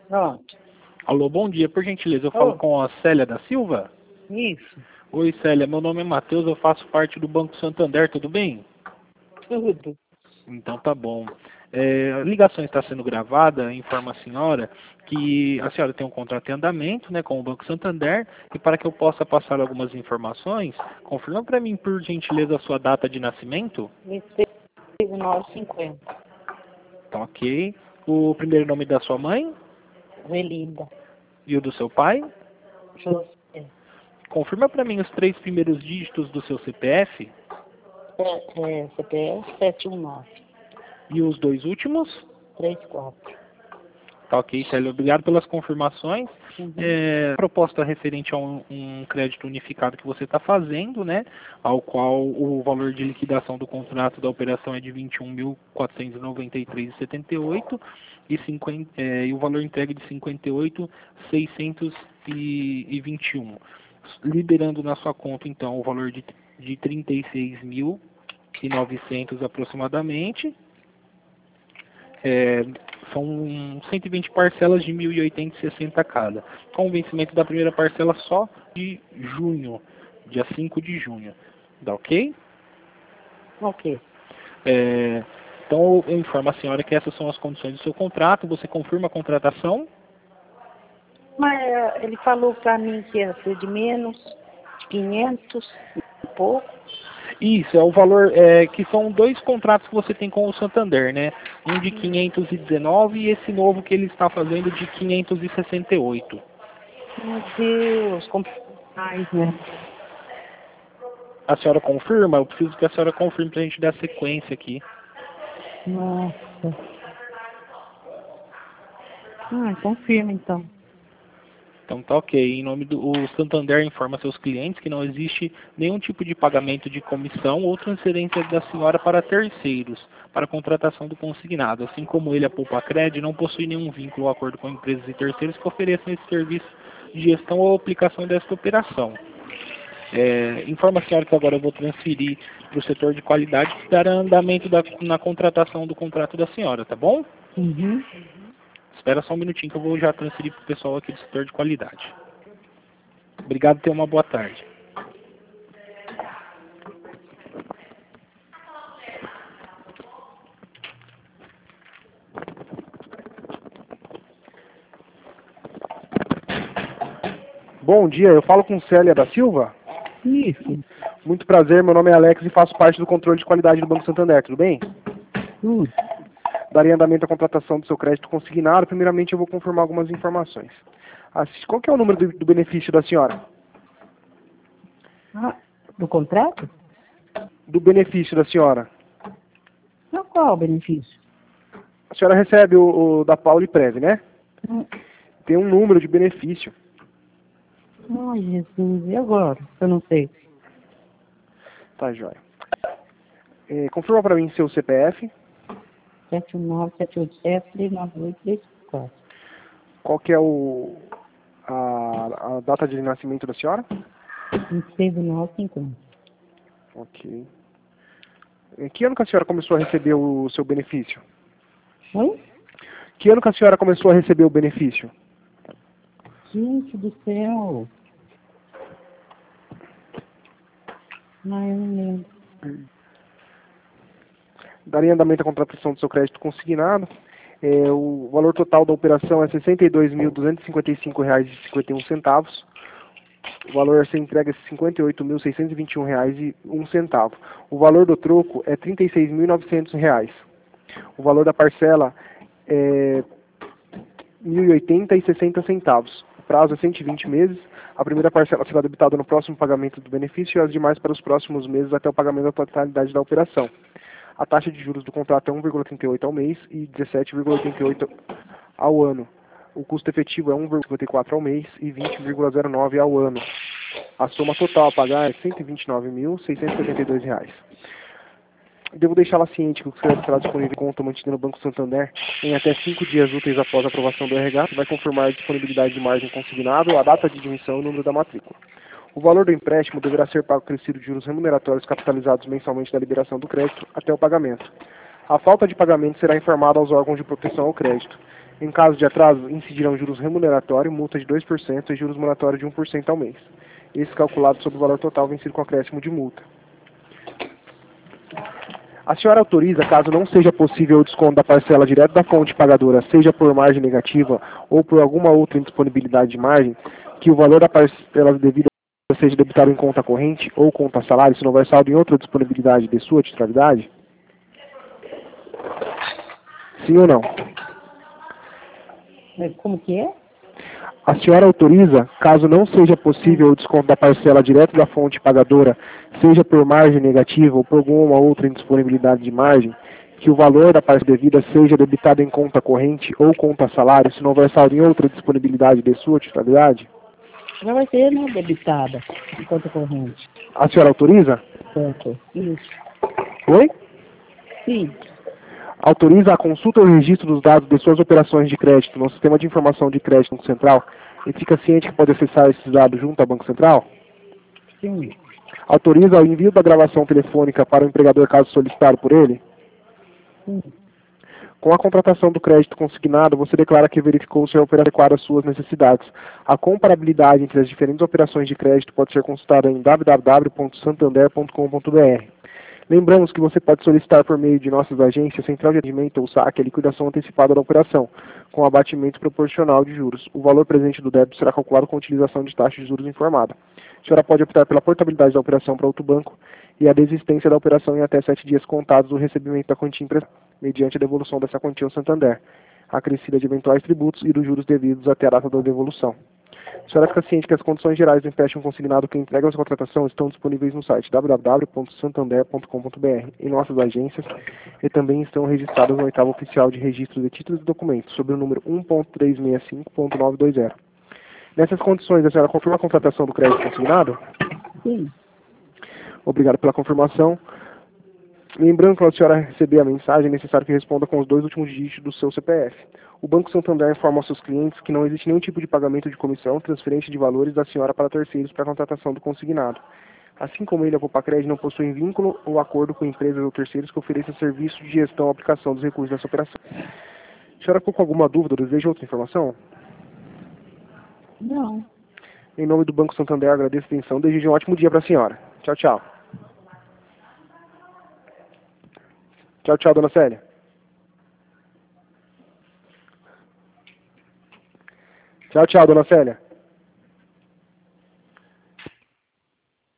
Pronto. Alô, bom dia. Por gentileza, eu falo com a Célia da Silva? Isso. Oi, Célia. Meu nome é Matheus, eu faço parte do Banco Santander, tudo bem? Tudo. Então tá bom. A ligação está sendo gravada, informa a senhora que a senhora tem um contrato em andamento, né, com o Banco Santander, e para que eu possa passar algumas informações, confirma para mim, por gentileza, a sua data de nascimento? 29,50. Tá ok. O primeiro nome da sua mãe Velinda. e o do seu pai? José. Confirma para mim os 3 primeiros dígitos do seu CPF CPF 719 e os 2 últimos? 34. Tá ok, Célio. Obrigado pelas confirmações. Uhum. Proposta referente a um crédito unificado que você está fazendo, né? Ao qual o valor de liquidação do contrato da operação é de R$ 21.493,78 e o valor entregue de R$ 58.621. Liberando na sua conta, então, o valor de R$ 36.900 aproximadamente. São 120 parcelas de 1.080,60 cada, com o vencimento da primeira parcela só de junho, dia 5 de junho. Dá ok? Ok. Então eu informo a senhora que essas são as condições do seu contrato, você confirma a contratação? Mas ele falou para mim que ia ser de menos, de 500 e pouco. Isso, é o valor, que são 2 contratos que você tem com o Santander, né? Um de 519 e esse novo que ele está fazendo de 568. Meu Deus, como mais, né? A senhora confirma? Eu preciso que a senhora confirme para a gente dar sequência aqui. Nossa. Confirma então. Então tá ok. Em nome do o Santander informa seus clientes que não existe nenhum tipo de pagamento de comissão ou transferência da senhora para terceiros, para a contratação do consignado. Assim como ele, a Poupa-Cred, não possui nenhum vínculo ou acordo com empresas e terceiros que ofereçam esse serviço de gestão ou aplicação desta operação. Informa a senhora que agora eu vou transferir para o setor de qualidade que dará andamento na contratação do contrato da senhora, tá bom? Uhum. Espera só um minutinho que eu vou já transferir para o pessoal aqui do setor de qualidade. Obrigado e tenha uma boa tarde. Bom dia, eu falo com Célia da Silva. Isso. Muito prazer, meu nome é Alex e faço parte do controle de qualidade do Banco Santander, tudo bem? Tudo. Darei andamento à contratação do seu crédito consignado. Primeiramente eu vou confirmar algumas informações. Qual que é o número do benefício da senhora? Do contrato? Do benefício da senhora. Então qual o benefício? A senhora recebe o da Pauliprev, né? Tem um número de benefício. Ai, Jesus, e agora? Eu não sei. Tá, joia. Confirma para mim seu CPF. 719-787-398-34. Qual que é a data de nascimento da senhora? 26,950. Ok. Em que ano que a senhora começou a receber o seu benefício? Oi? Que ano que a senhora começou a receber o benefício? Gente do céu. Ai, eu não lembro. Daria andamento à contratação do seu crédito consignado. O valor total da operação é R$ 62.255,51. O valor a ser entregue é R$ 58.621,01. O valor do troco é R$ 36.900. O valor da parcela é R$ 1.080,60. O prazo é 120 meses. A primeira parcela será debitada no próximo pagamento do benefício e as demais para os próximos meses até o pagamento da totalidade da operação. A taxa de juros do contrato é 1,38 ao mês e 17,88 ao ano. O custo efetivo é 1,54 ao mês e 20,09 ao ano. A soma total a pagar é R$ 129.672. Devo deixá-la ciente que o crédito será disponível em conta mantida no Banco Santander em até 5 dias úteis após a aprovação do RH, que vai confirmar a disponibilidade de margem consignado, a data de admissão e o número da matrícula. O valor do empréstimo deverá ser pago crescido de juros remuneratórios capitalizados mensalmente da liberação do crédito até o pagamento. A falta de pagamento será informada aos órgãos de proteção ao crédito. Em caso de atraso, incidirão juros remuneratórios, multa de 2% e juros moratórios de 1% ao mês. Esse calculado sobre o valor total vencido com acréscimo de multa. A senhora autoriza, caso não seja possível o desconto da parcela direto da fonte pagadora, seja por margem negativa ou por alguma outra indisponibilidade de margem, que o valor da parcela devida seja debitado em conta corrente ou conta salário, se não houver saldo em outra disponibilidade de sua titularidade? Sim ou não? Como que é? A senhora autoriza, caso não seja possível o desconto da parcela direto da fonte pagadora, seja por margem negativa ou por alguma outra indisponibilidade de margem, que o valor da parcela devida seja debitado em conta corrente ou conta salário, se não houver saldo em outra disponibilidade de sua titularidade? Já vai ser, né, debitada em conta corrente. A senhora autoriza? Certo. Isso. Oi? Sim. Autoriza a consulta ou registro dos dados de suas operações de crédito no sistema de informação de crédito do Banco Central e fica ciente que pode acessar esses dados junto ao Banco Central? Sim. Autoriza o envio da gravação telefônica para o empregador caso solicitado por ele? Sim. Com a contratação do crédito consignado, você declara que verificou se a operação adequada às suas necessidades. A comparabilidade entre as diferentes operações de crédito pode ser consultada em www.santander.com.br. Lembramos que você pode solicitar por meio de nossas agências, central de atendimento ou saque, a liquidação antecipada da operação, com abatimento proporcional de juros. O valor presente do débito será calculado com a utilização de taxa de juros informada. A senhora pode optar pela portabilidade da operação para outro banco e a desistência da operação em até 7 dias contados do recebimento da quantia emprestada, mediante a devolução dessa quantia ao Santander, acrescida de eventuais tributos e dos juros devidos até a data da devolução. A senhora fica ciente que as condições gerais do empréstimo consignado que entrega a sua contratação estão disponíveis no site www.santander.com.br, em nossas agências, e também estão registradas no oitavo oficial de registro de títulos e documentos, sob o número 1.365.920. Nessas condições, a senhora confirma a contratação do crédito consignado? Sim. Obrigado pela confirmação. Lembrando que, quando a senhora receber a mensagem, é necessário que responda com os 2 últimos dígitos do seu CPF. O Banco Santander informa aos seus clientes que não existe nenhum tipo de pagamento de comissão, transferência de valores da senhora para terceiros para a contratação do consignado. Assim como ele, a Copacred não possui vínculo ou acordo com empresas ou terceiros que ofereçam serviço de gestão ou aplicação dos recursos dessa operação. A senhora ficou com alguma dúvida ou deseja outra informação? Não. Em nome do Banco Santander, agradeço a atenção. Desejo um ótimo dia para a senhora. Tchau, tchau. Tchau, tchau, dona Célia. Tchau, tchau, dona Célia.